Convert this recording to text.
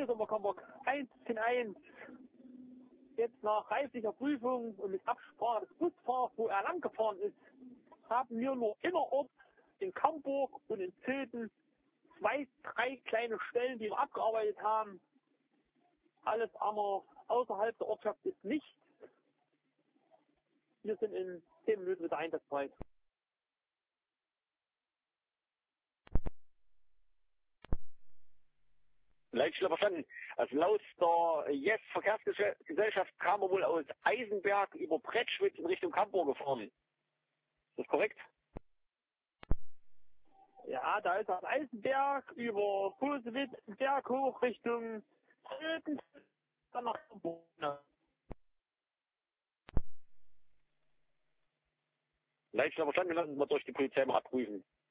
Hier sind wir Hamburg 1 Jetzt nach reiflicher Prüfung und mit Absprache des Busfahrers, wo er lang gefahren ist, haben wir nur innerorts in Camburg und in Zilten 2, 3 kleine Stellen, die wir abgearbeitet haben. Alles andere außerhalb der Ortschaft ist nichts. Wir sind in 10 Minuten wieder einsatzbereit. Leitstelle verstanden. Also laut der Yes Verkehrsgesellschaft kam er wohl aus Eisenberg über Brettschwitz in Richtung Camburg gefahren. Ist das korrekt? Ja, da ist das Eisenberg über Posewitz, Berg hoch Richtung Zilten, dann nach Camburg. Leitstelle verstanden, wir lassen wir durch die Polizei mal abprüfen.